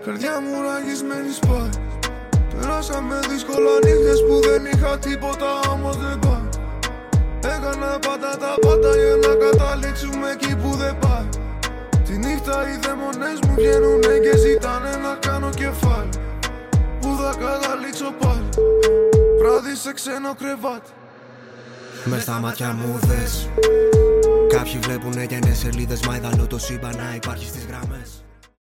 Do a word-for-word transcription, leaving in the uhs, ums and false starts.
Καρδιά μου ραγισμένη σπάει. Περάσαμε δύσκολα νύχτες που δεν είχα τίποτα, όμως δεν πάει. Έκανα πάντα τα πάντα για να καταλήξουμε εκεί που δεν πάει. Τη νύχτα οι δαίμονες μου βγαίνουνε και ζητάνε να κάνω κεφάλι. Πού θα καταλήξω πάλι, βράδυ σε ξένο κρεβάτι. Μες στα μάτια μου θες. Κάποιοι βλέπουνε γεννές σελίδες, μα είδαν το σύμπαν να υπάρχει στις γραμμές.